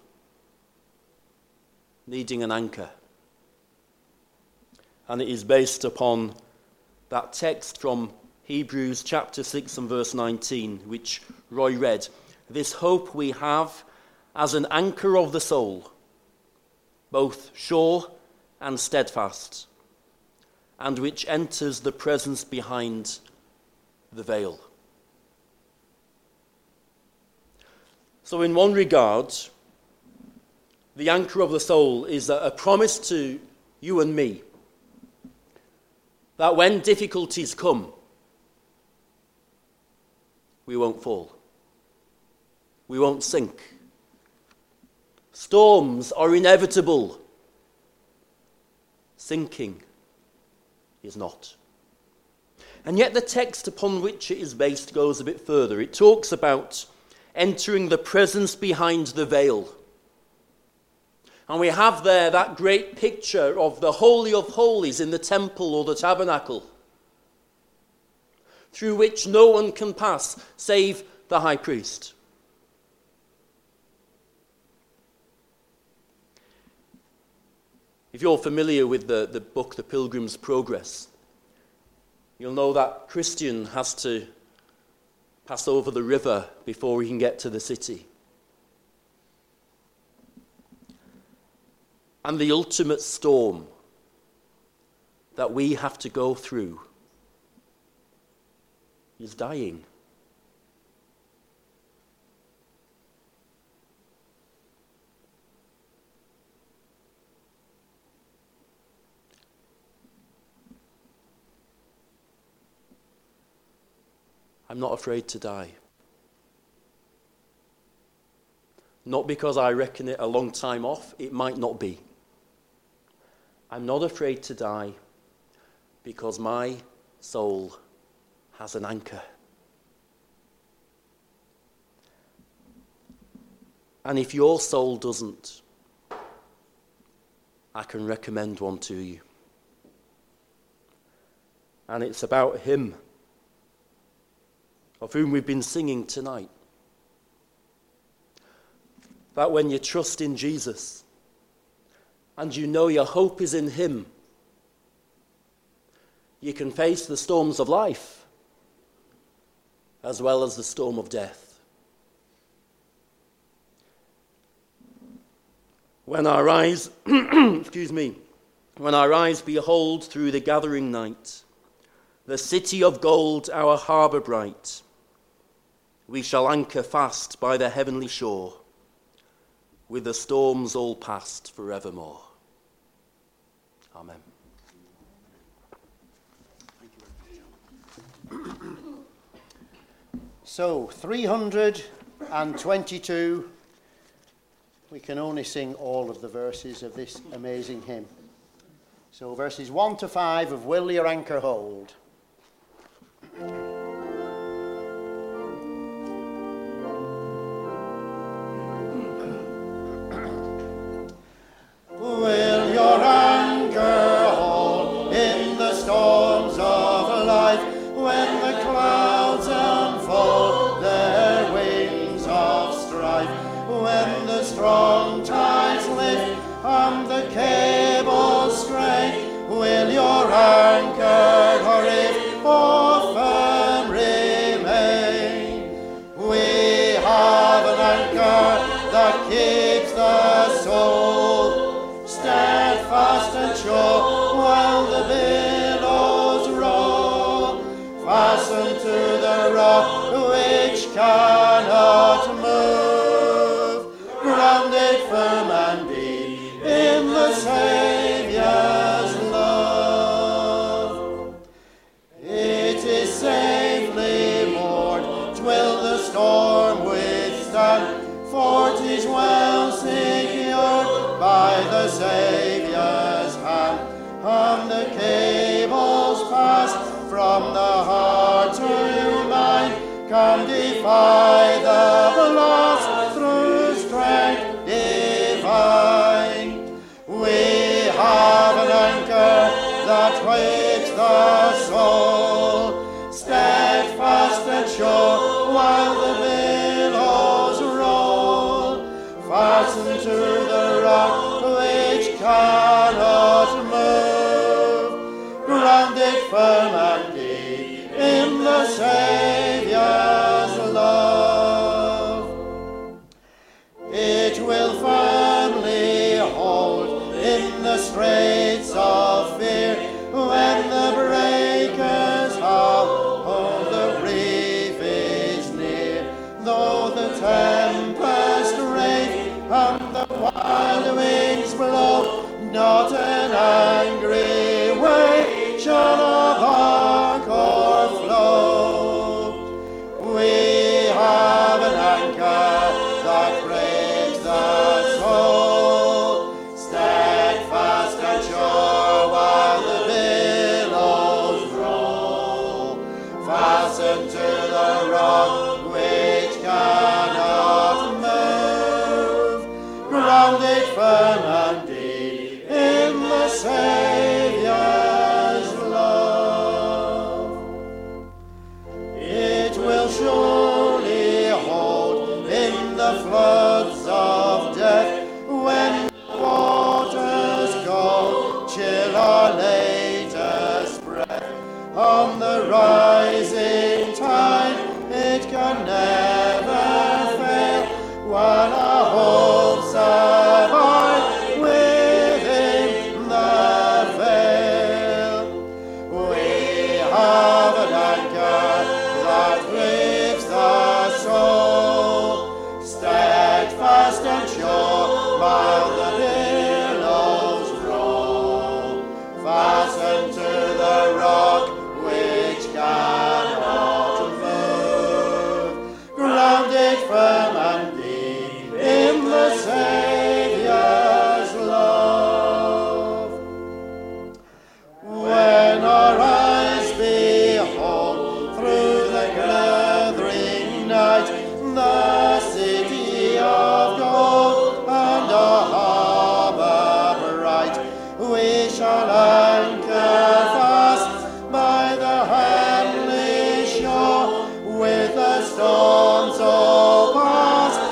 needing an anchor. And it is based upon that text from Hebrews chapter six and verse nineteen, which Roy read. This hope we have as an anchor of the soul, both sure and steadfast, and which enters the presence behind the veil. So in one regard, the anchor of the soul is a, a promise to you and me that when difficulties come, we won't fall. We won't sink. Storms are inevitable. Sinking is not. And yet the text upon which it is based goes a bit further. It talks about entering the presence behind the veil. And we have there that great picture of the Holy of Holies in the temple or the tabernacle, through which no one can pass save the high priest. If you're familiar with the, the book The Pilgrim's Progress, you'll know that Christian has to pass over the river before he can get to the city. And the ultimate storm that we have to go through is dying. I'm not afraid to die. Not because I reckon it a long time off, it might not be. I'm not afraid to die because my soul has an anchor. And if your soul doesn't, I can recommend one to you. And it's about him, of whom we've been singing tonight. That when you trust in Jesus and you know your hope is in him, you can face the storms of life as well as the storm of death. When our eyes, excuse me, when our eyes behold through the gathering night the city of gold, our harbour bright, we shall anchor fast by the heavenly shore, with the storms all past forevermore. Amen. So, three hundred twenty-two, we can only sing all of the verses of this amazing hymn. So, verses one to five of Will Your Anchor Hold. Will your anchor hold in the storms of life, when the clouds unfold their wings of strife, when the strong tides lift and the cables stray? Will your anchor hurry or firm remain? We have an anchor that keeps the soul steadfast and sure while the billows roll, fastened to the rock which cannot move, grounded firm and deep in the Saviour's love. It is safely moored, 'twill the storm withstand, for 'tis well secured by the Saviour's hand, and the cables passed from the heart to mind can defy the blast through strength divine. We have an anchor that waits the soul, steadfast and sure while the billows roll, fastened to the rock which cannot move, grounded firm and deep in the Saviour's love. It will firmly hold in the straits of fear, when the breakers howl, oh, the reef is near, though the tempest fastened to the rock which cannot move, grounded firm and deep in the Saviour's love. It will surely hold in the floods of death when the waters go chill our latest breath. On the rising tide it can never fail, while our hopes abide within the veil. We have an anchor that lifts the soul, steadfast and sure while the billows roll, fastened to the rock which cannot move, grounded firm and deep in the Saviour's love. When our eyes behold through the gathering night the city of gold and a harbour bright, we shall anchor fast by the heavenly shore, with the storms all past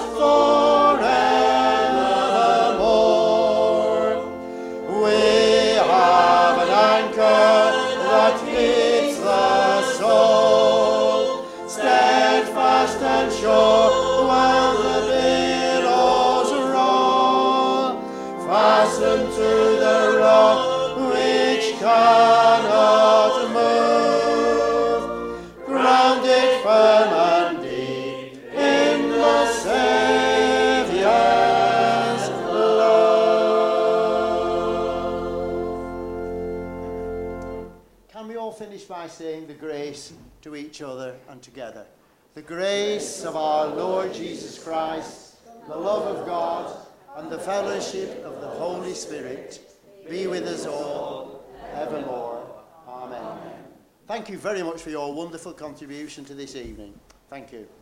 forevermore. We have an anchor that lifts the soul, steadfast and sure while the billows roll, fastened to the rock which cannot move, grounded firm and deep in the Saviour's love. Can we all finish by saying the grace to each other and together? The grace of our Lord Jesus Christ, the love of God, and the fellowship of the Holy Spirit be with us all evermore. Amen. Thank you very much for your wonderful contribution to this evening. Thank you.